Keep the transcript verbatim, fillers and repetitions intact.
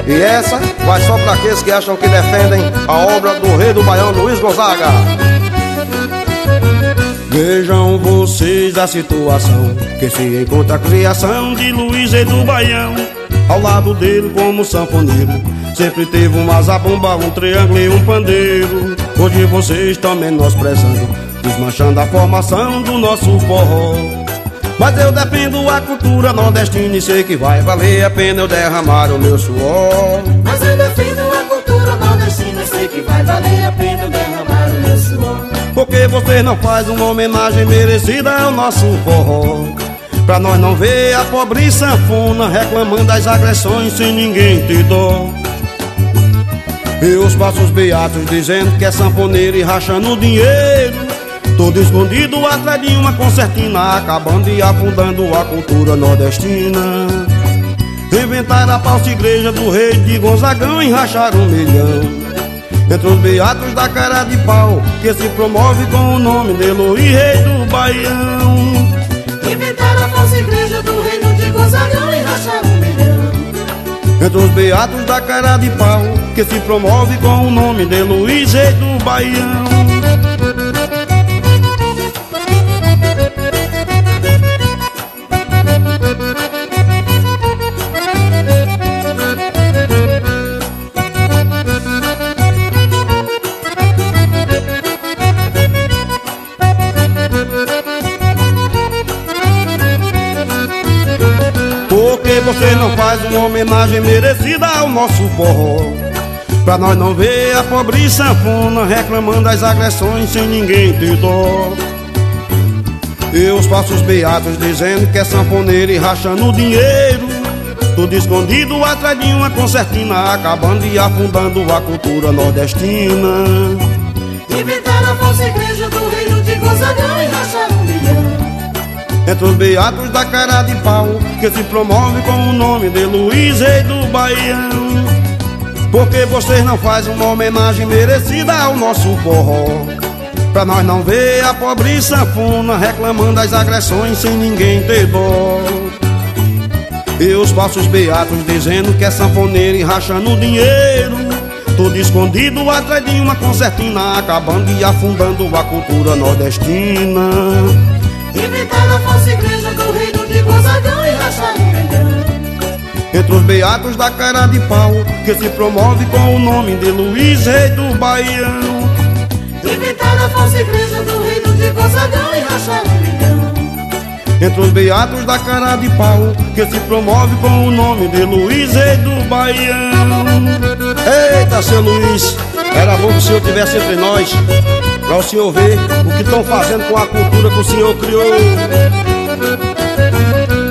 E essa vai só para aqueles que acham que defendem a obra do rei do Baião, Luiz Gonzaga. Vejam vocês a situação que se encontra a criação de Luiz, rei do Baião. Ao lado dele, como sanfoneiro, sempre teve uma zabumba, um triângulo e um pandeiro. Hoje vocês estão menosprezando, desmanchando a formação do nosso forró. Mas eu defendo a cultura nordestina e sei que vai valer a pena eu derramar o meu suor. Mas eu defendo a cultura nordestina e sei que vai valer a pena eu derramar o meu suor. Porque você não faz uma homenagem merecida ao nosso forró, pra nós não ver a pobre sanfona reclamando das agressões sem ninguém ter dó. E os passos beatos dizendo que é sanfoneiro e rachando dinheiro, todo escondido atrás de uma concertina, acabando e afundando a cultura nordestina. Inventaram a falsa igreja do rei de Gonzagão e racharam um milhão entre os beatos da cara de pau, que se promove com o nome de Luiz, rei do Baião. Inventaram a falsa igreja do reino de Gonzagão e racharam um milhão entre os beatos da cara de pau, que se promove com o nome de Luiz, rei do Baião. Porque você não faz uma homenagem merecida ao nosso forró, pra nós não ver a pobre sanfona reclamando das agressões sem ninguém ter dó. E os falsos beatos dizendo que é sanfoneiro e rachando dinheiro, tudo escondido atrás de uma concertina, acabando e afundando a cultura nordestina. Inventaram a falsa igreja do reino de Gonzagão e racharam um milhão entre os beatos da cara de pau, que se promove com o nome de Luiz, rei do Baião. Porque vocês não fazem uma homenagem merecida ao nosso forró, pra nós não ver a pobre sanfona reclamando das agressões sem ninguém ter dó. E os falsos beatos dizendo que é sanfoneiro e rachando dinheiro, tudo escondido atrás de uma concertina, acabando e afundando a cultura nordestina. Inventaram a falsa igreja do reino de Gonzagão e racharam um milhão entre os beatos da cara de pau, que se promove com o nome de Luiz, rei do Baião. Inventaram a falsa igreja do reino de Gonzagão e racharam um milhão entre os beatos da cara de pau, que se promove com o nome de Luiz, rei do Baião. Eita, seu Luiz, era bom que o senhor estivesse entre nós, pra o senhor ver o que estão fazendo com a cultura que o senhor criou.